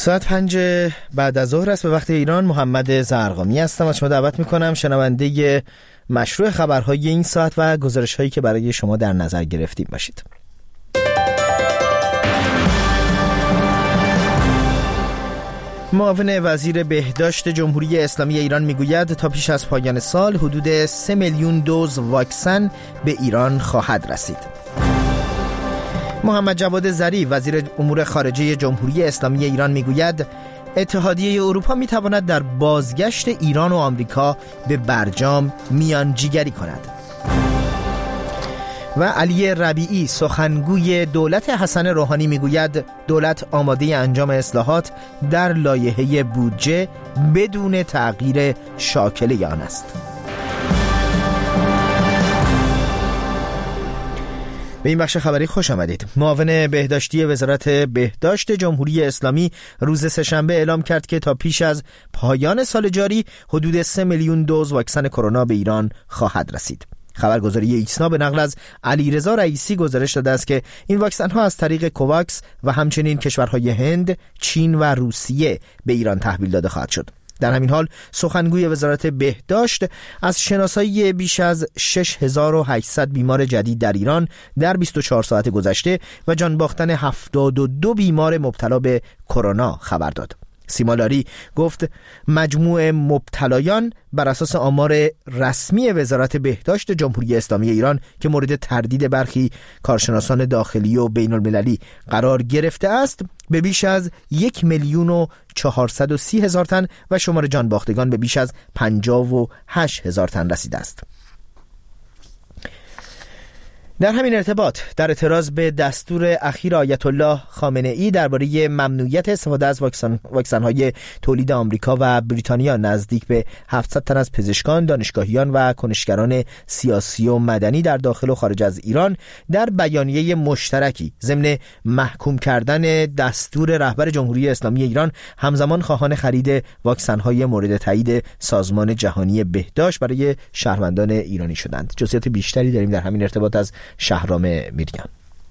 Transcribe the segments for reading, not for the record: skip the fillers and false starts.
ساعت 5 بعد از ظهر است به وقت ایران. محمد زرقامی هستم و شما دعوت میکنم شنونده مشروع خبرهای این ساعت و گزارش هایی که برای شما در نظر گرفتیم باشید. معاون وزیر بهداشت جمهوری اسلامی ایران میگوید تا پیش از پایان سال حدود 3 میلیون دوز واکسن به ایران خواهد رسید. محمد جواد ظریف وزیر امور خارجه جمهوری اسلامی ایران میگوید اتحادیه اروپا میتواند در بازگشت ایران و آمریکا به برجام میانجیگری کند. و علی ربیعی سخنگوی دولت حسن روحانی میگوید دولت آماده انجام اصلاحات در لایحه بودجه بدون تغییر شاکله آن است. به این بخش خبری خوش آمدید. معاون بهداشتی وزارت بهداشت جمهوری اسلامی روز سه‌شنبه اعلام کرد که تا پیش از پایان سال جاری حدود 3 میلیون دوز واکسن کرونا به ایران خواهد رسید. خبرگزاری ایسنا به نقل از علیرضا رئیسی گزارش داده است که این واکسن ها از طریق کوواکس و همچنین کشورهای هند، چین و روسیه به ایران تحویل داده خواهد شد. در همین حال سخنگوی وزارت بهداشت از شناسایی بیش از 6800 بیمار جدید در ایران در 24 ساعت گذشته و جان باختن 72 بیمار مبتلا به کرونا خبر داد. سیما لاری گفت مجموع مبتلایان بر اساس آمار رسمی وزارت بهداشت جمهوری اسلامی ایران که مورد تردید برخی کارشناسان داخلی و بین المللی قرار گرفته است به بیش از 1,430,000 تن و شمار جان باختگان به بیش از 58,000 تن رسیده است. در همین ارتباط در اعتراض به دستور اخیر آیت الله خامنه ای درباره ممنوعیت استفاده از واکسن‌های تولید آمریکا و بریتانیا نزدیک به 700 تن از پزشکان، دانشگاهیان و کنشگران سیاسی و مدنی در داخل و خارج از ایران در بیانیه مشترکی ضمن محکوم کردن دستور رهبر جمهوری اسلامی ایران همزمان خواهان خرید واکسن‌های مورد تایید سازمان جهانی بهداشت برای شهروندان ایرانی شدند. جزئیات بیشتری داریم در همین ارتباط از شهرام میریان.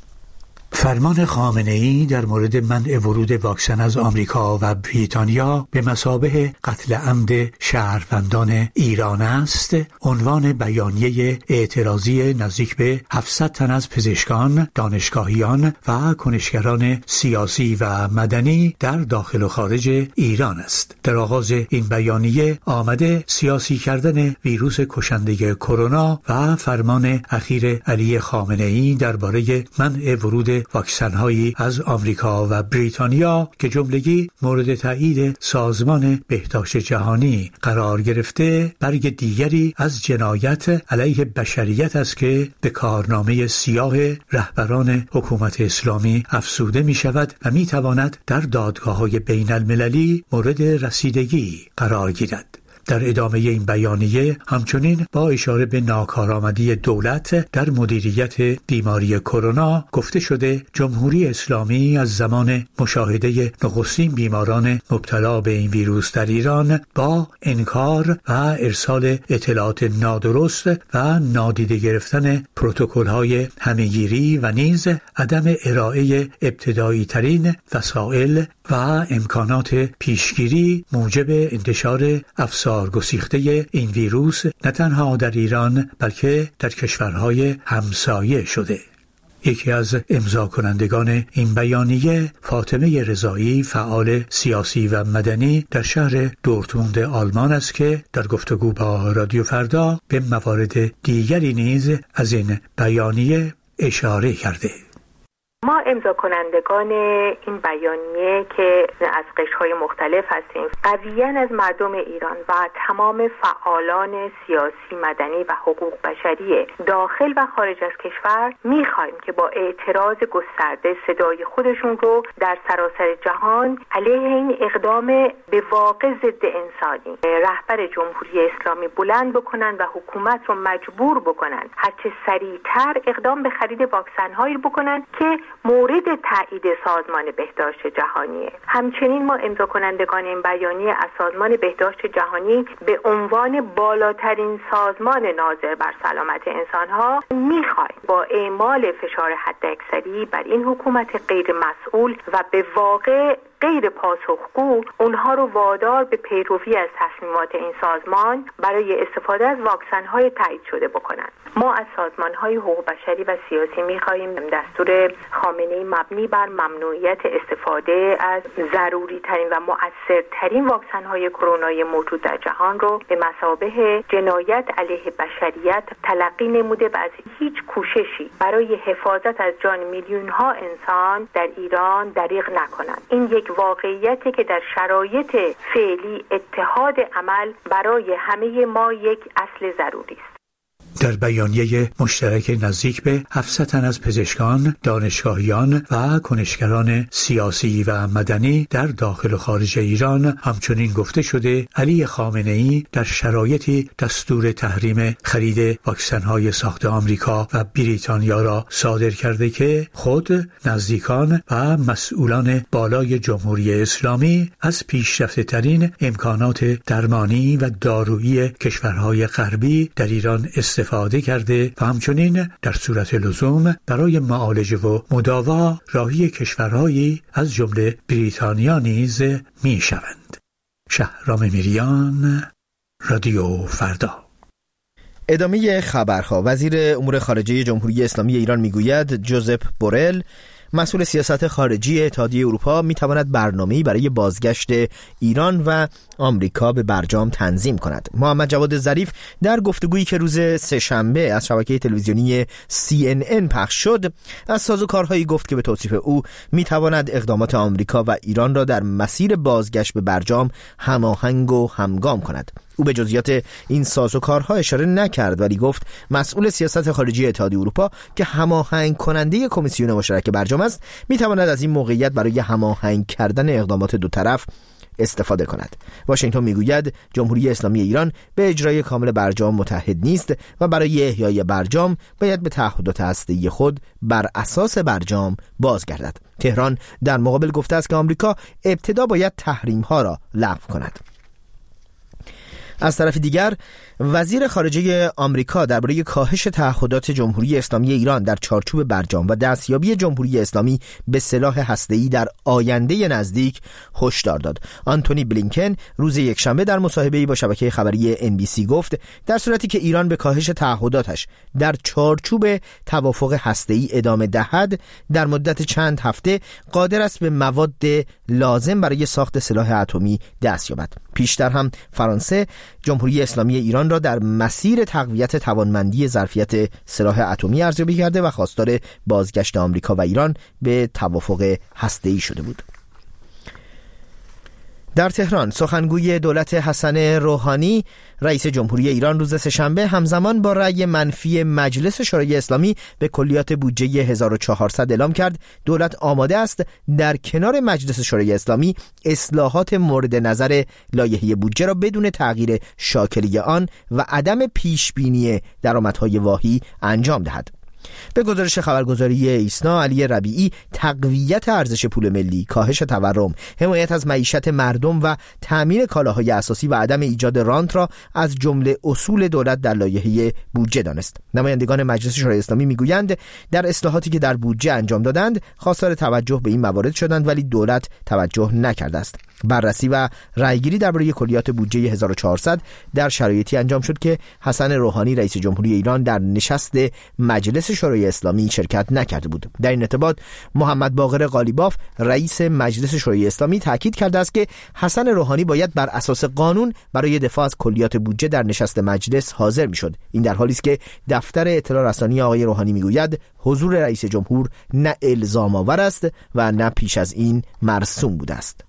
فرمان خامنه‌ای در مورد منع ورود واکسن از آمریکا و بریتانیا به مثابه قتل عمد شهروندان ایران است. عنوان بیانیه اعتراضی نزدیک به 700 تن از پزشکان، دانشگاهیان و کنشگران سیاسی و مدنی در داخل و خارج ایران است. در آغاز این بیانیه آمده سیاسی کردن ویروس کشنده کرونا و فرمان اخیر علی خامنه‌ای درباره منع ورود واکسن‌هایی از آمریکا و بریتانیا که جملگی مورد تایید سازمان بهداشت جهانی قرار گرفته برگ دیگری از جنایت علیه بشریت است که به کارنامه سیاه رهبران حکومت اسلامی افزوده می شود و می تواند در دادگاه‌های بین المللی مورد رسیدگی قرار گیرد. در ادامه این بیانیه همچنین با اشاره به ناکارآمدی دولت در مدیریت بیماری کرونا گفته شده جمهوری اسلامی از زمان مشاهده نخستین بیماران مبتلا به این ویروس در ایران با انکار و ارسال اطلاعات نادرست و نادیده گرفتن پروتکل‌های همه‌گیری و نیز عدم ارائه ابتدایی ترین وسایل و امکانات پیشگیری موجب انتشار افسارگسیخته این ویروس نه تنها در ایران بلکه در کشورهای همسایه شده. یکی از امضا کنندگان این بیانیه فاطمه رضایی فعال سیاسی و مدنی در شهر دورتموند آلمان است که در گفتگو با رادیو فردا به موارد دیگری نیز از این بیانیه اشاره کرده. ما امضا کنندگان این بیانیه که از قشرهای مختلف هستیم قویاً از مردم ایران و تمام فعالان سیاسی، مدنی و حقوق بشری داخل و خارج از کشور میخوایم که با اعتراض گسترده صدای خودشون رو در سراسر جهان علیه این اقدام به واقع ضد انسانی رهبر جمهوری اسلامی بلند بکنن و حکومت رو مجبور بکنن هرچه سریعتر اقدام به خرید واکسن‌هایی بکنن که مورد تایید سازمان بهداشت جهانیه. همچنین ما امضا کنندگان این بیانیه از سازمان بهداشت جهانی به عنوان بالاترین سازمان ناظر بر سلامت انسان‌ها می‌خوایم با اعمال فشار حداکثری بر این حکومت غیر مسئول و به واقع غیر پاسخگو اونها رو وادار به پیروی از تصمیمات این سازمان برای استفاده از واکسن‌های تایید شده بکنند. ما از سازمان‌های حقوق بشری و سیاسی می‌خواهیم دستور خامنه‌ای مبنی بر ممنوعیت استفاده از ضروری‌ترین و مؤثرترین واکسن‌های کرونایی موجود در جهان رو به مثابه جنایت علیه بشریت تلقی نموده و از هیچ کوششی برای حفاظت از جان میلیون‌ها انسان در ایران دریغ نکنند. این یک واقعیتی که در شرایط فعلی اتحاد عمل برای همه ما یک اصل ضروری است. در بیانیه مشترک نزدیک به 700 تن از پزشکان، دانشگاهیان و کنشگران سیاسی و مدنی در داخل و خارج ایران همچنین گفته شده علی خامنه‌ای در شرایطی دستور تحریم خرید واکسن‌های ساخت آمریکا و بریتانیا را صادر کرده که خود، نزدیکان و مسئولان بالای جمهوری اسلامی از پیشرفته‌ترین امکانات درمانی و دارویی کشورهای غربی در ایران استفاده کرده و همچنین در صورت لزوم برای معالجه و مداوا راهی کشورهایی از جمله بریتانیا نیز می شوند. شهرام میریان، رادیو فردا. ادامه خبرها. وزیر امور خارجه جمهوری اسلامی ایران میگوید جوزپ بورل، مسئول سیاست خارجی اتحادیه اروپا، میتواند برنامه‌ای برای بازگشت ایران و آمریکا به برجام تنظیم کند. محمد جواد ظریف در گفتگویی که روز سه‌شنبه از شبکه تلویزیونی CNN پخش شد، از سازوکارهایی گفت که به توصیف او میتواند اقدامات آمریکا و ایران را در مسیر بازگشت به برجام هماهنگ و همگام کند. او به جزئیات این سازوکارها اشاره نکرد، ولی گفت مسئول سیاست خارجی اتحادیه اروپا که هماهنگ کننده کمیسیون مشترک برجام است، میتواند از این موقعیت برای هماهنگ کردن اقدامات دو طرف استفاده کند. واشنگتن میگوید جمهوری اسلامی ایران به اجرای کامل برجام متحد نیست و برای احیای برجام باید به تعهدات هسته‌ای خود بر اساس برجام بازگردد. تهران در مقابل گفته است که آمریکا ابتدا باید تحریم‌ها را لغو کند. از طرف دیگر وزیر خارجه آمریکا درباره کاهش تعهدات جمهوری اسلامی ایران در چارچوب برجام و دستیابی جمهوری اسلامی به سلاح هسته‌ای در آینده نزدیک هشدار داد. آنتونی بلینکن روز یکشنبه در مصاحبه‌ای با شبکه خبری NBC گفت در صورتی که ایران به کاهش تعهداتش در چارچوب توافق هسته‌ای ادامه دهد، در مدت چند هفته قادر است به مواد لازم برای ساخت سلاح اتمی دست یابد. پیشتر هم فرانسه جمهوری اسلامی ایران را در مسیر تقویت توانمندی ظرفیت سلاح اتمی ارزیابی کرده و خواستار بازگشت آمریکا و ایران به توافق هسته‌ای شده بود. در تهران سخنگوی دولت حسن روحانی رئیس جمهوری ایران روز سه‌شنبه همزمان با رأی منفی مجلس شورای اسلامی به کلیات بودجه 1400 اعلام کرد دولت آماده است در کنار مجلس شورای اسلامی اصلاحات مورد نظر لایحه بودجه را بدون تغییر شاکله آن و عدم پیشبینی درآمدهای واهی انجام دهد. به گزارش خبرگزاری ایسنا، علی ربیعی تقویت ارزش پول ملی، کاهش تورم، حمایت از معیشت مردم و تامین کالاهای اساسی و عدم ایجاد رانت را از جمله اصول دولت در لایحه بودجه دانست. نمایندگان مجلس شورای اسلامی میگویند در اصلاحاتی که در بودجه انجام دادند خواستار توجه به این موارد شدند، ولی دولت توجه نکرده است. بررسی و رأیگیری درباره کلیات بودجه 1400 در شرایطی انجام شد که حسن روحانی رئیس جمهوری ایران در نشست مجلس شورای اسلامی شرکت نکرده بود. در این ارتباط محمد باقر قالیباف رئیس مجلس شورای اسلامی تاکید کرده است که حسن روحانی باید بر اساس قانون برای دفاع از کلیات بودجه در نشست مجلس حاضر میشد. این در حالی است که دفتر اطلاع رسانی آقای روحانی میگوید حضور رئیس جمهور نه الزام آور است و نه پیش از این مرسوم بوده است.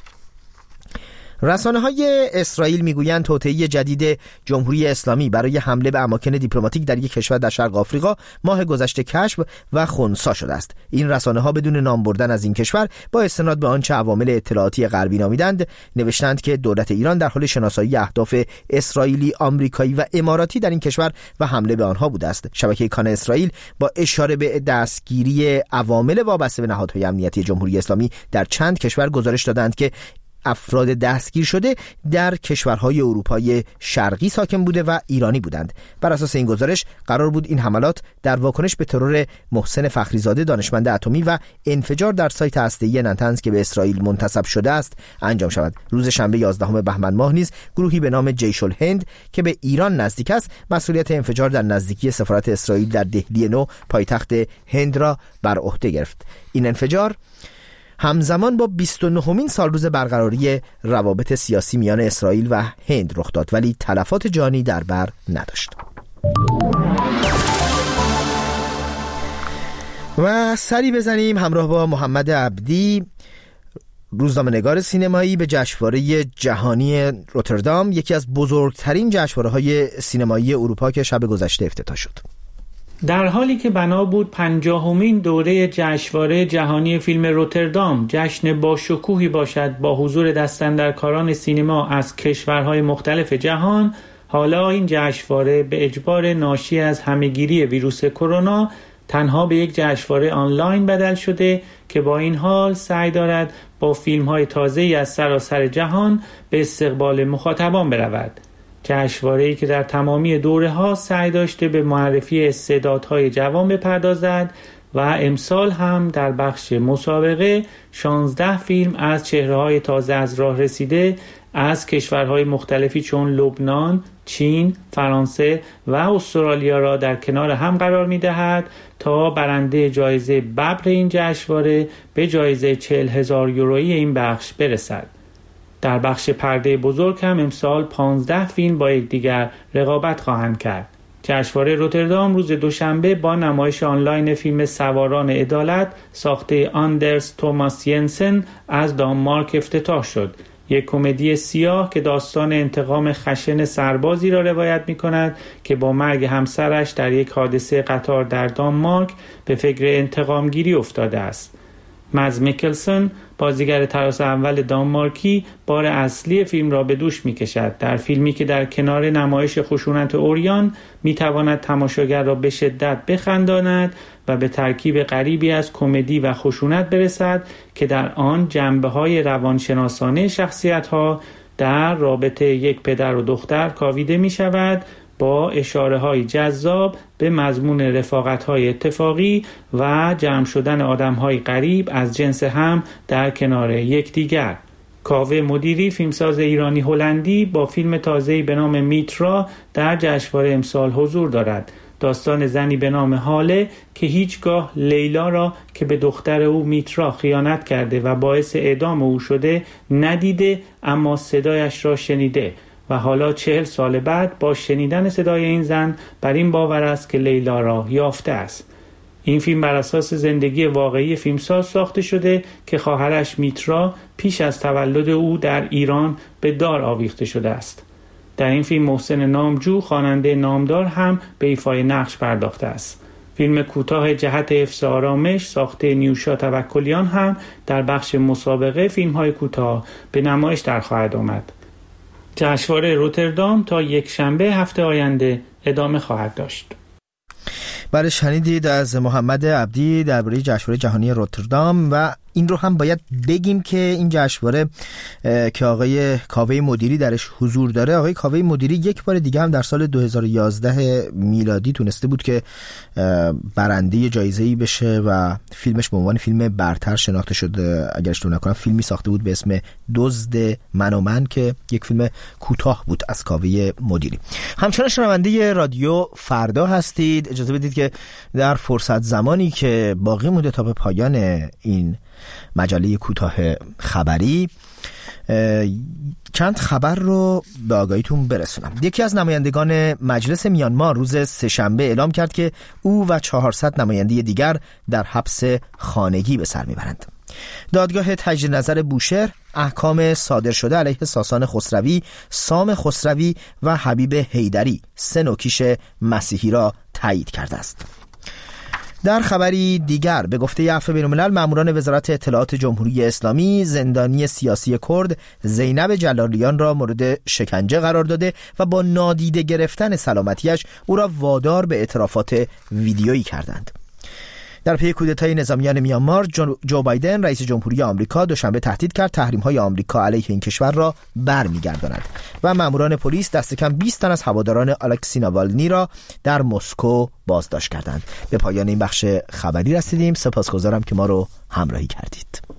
رسانه‌های اسرائیل میگویند توطئه جدید جمهوری اسلامی برای حمله به اماکن دیپلماتیک در یک کشور در شرق آفریقا ماه گذشته کشف و خنثی شده است. این رسانه‌ها بدون نام بردن از این کشور با استناد به آنچه عوامل اطلاعاتی غربی نامیدند نوشتند که دولت ایران در حال شناسایی اهداف اسرائیلی، آمریکایی و اماراتی در این کشور و حمله به آنها بوده است. شبکه کان اسرائیل با اشاره به دستگیری عوامل وابسته به نهادهای امنیتی جمهوری اسلامی در چند کشور گزارش دادند که افراد دستگیر شده در کشورهای اروپای شرقی ساکن بوده و ایرانی بودند. بر اساس این گزارش قرار بود این حملات در واکنش به ترور محسن فخریزاده دانشمند اتمی و انفجار در سایت هسته‌ای نتنز که به اسرائیل منتسب شده است انجام شود. روز شنبه 11 بهمن ماه نیز گروهی به نام جیش الهند که به ایران نزدیک است مسئولیت انفجار در نزدیکی سفارت اسرائیل در دهلی نو پایتخت هند را بر عهده گرفت. این انفجار همزمان با 29مین سالروز برقراری روابط سیاسی میان اسرائیل و هند رخ داد ولی تلفات جانی در بر نداشت. و سری بزنیم همراه با محمد عبدی، روزنامه‌نگار سینمایی، به جشنواره جهانی روتردام، یکی از بزرگترین جشنواره‌های سینمایی اروپا که شب گذشته افتتاح شد. در حالی که بنا بود 50مین دوره جشنواره جهانی فیلم روتردام جشن با شکوهی باشد با حضور دستاندرکاران سینما از کشورهای مختلف جهان، حالا این جشنواره به اجبار ناشی از همه‌گیری ویروس کرونا تنها به یک جشنواره آنلاین بدل شده که با این حال سعی دارد با فیلم‌های تازه‌ای از سراسر جهان به استقبال مخاطبان برود. جشنواره‌ای که در تمامی دوره‌ها سعی داشته به معرفی استعدادهای جوان بپردازد و امسال هم در بخش مسابقه 16 فیلم از چهره‌های تازه از راه رسیده از کشورهای مختلفی چون لبنان، چین، فرانسه و استرالیا را در کنار هم قرار می‌دهد تا برنده جایزه ببر این جشنواره به جایزه 40,000 یورویی این بخش برسد. در بخش پرده بزرگ هم امسال 15 فیلم با یکدیگر رقابت خواهند کرد. جشنواره روتردام روز دوشنبه با نمایش آنلاین فیلم سواران عدالت ساخته آندرس توماس ینسن از دانمارک افتتاح شد. یک کمدی سیاه که داستان انتقام خشن سربازی را روایت می کند که با مرگ همسرش در یک حادثه قطار در دانمارک به فکر انتقامگیری افتاده است. مدز میکلسن بازیگر تراس اول دانمارکی بار اصلی فیلم را به دوش می کشد. در فیلمی که در کنار نمایش خشونت اوریان می تواند تماشاگر را به شدت بخنداند و به ترکیب غریبی از کمدی و خشونت برسد که در آن جنبه‌های روانشناسانه شخصیت‌ها در رابطه یک پدر و دختر کاویده می شود با اشاره‌های جذاب به مضمون رفاقت‌های اتفاقی و جمع شدن آدم‌های غریب از جنس هم در کنار یکدیگر. کاوه مدیری، فیلمساز ایرانی هلندی، با فیلم تازه‌ای به نام میترا در جشنواره امسال حضور دارد. داستان زنی به نام هاله که هیچگاه لیلا را که به دختر او میترا خیانت کرده و باعث اعدام او شده ندیده، اما صدایش را شنیده و حالا 40 سال بعد با شنیدن صدای این زن بر این باور است که لیلا را یافته است. این فیلم بر اساس زندگی واقعی فیلمساز ساخته شده که خواهرش میترا پیش از تولد او در ایران به دار آویخته شده است. در این فیلم محسن نامجو، خواننده نامدار، هم به ایفای نقش پرداخته است. فیلم کوتاه جهت حفظ آرامش ساخته نیوشا توکلیان هم در بخش مسابقه فیلم‌های کوتاه به نمایش در خواهد آمد. جشنواره روتردام تا یک شنبه هفته آینده ادامه خواهد داشت. بله، شنیدید از محمد عبدی درباره جشنواره جهانی روتردام و این رو هم باید بگیم که این جشنواره که آقای کاوه مدیری درش حضور داره، آقای کاوه مدیری یک بار دیگه هم در سال 2011 میلادی تونسته بود که برنده جایزه‌ای بشه و فیلمش به عنوان فیلم برتر شناخته شده. اگر اشتباه نکنم فیلمی ساخته بود به اسم دزد من و من که یک فیلم کوتاه بود از کاوه مدیری. همچنان شنونده رادیو فردا هستید. اجازه بدید که در فرصت زمانی که باقی مونده تا به پایان این مجله کوتاه خبری چند خبر رو به آگاهیتون برسونم. یکی از نمایندگان مجلس میانمار روز سه‌شنبه اعلام کرد که او و 400 نماینده دیگر در حبس خانگی به سر میبرند. دادگاه تجدید نظر بوشهر احکام صادر شده علیه ساسان خسروی، سام خسروی و حبیب حیدری، 3 نوکیش مسیحی را تایید کرده است. در خبری دیگر به گفته عفو بین‌الملل، ماموران وزارت اطلاعات جمهوری اسلامی زندانی سیاسی کرد زینب جلالیان را مورد شکنجه قرار داده و با نادیده گرفتن سلامتیش او را وادار به اعترافات ویدیویی کردند. در پی کودتای نظامیان میانمار، جو بایدن رئیس جمهوری آمریکا دوشنبه تهدید کرد تحریم‌های آمریکا علیه این کشور را برمیگرداند و ماموران پلیس دست کم 20 تن از هواداران الکسی ناوالنی را در مسکو بازداشت کردند. به پایان این بخش خبری رسیدیم. سپاسگزارم که ما رو همراهی کردید.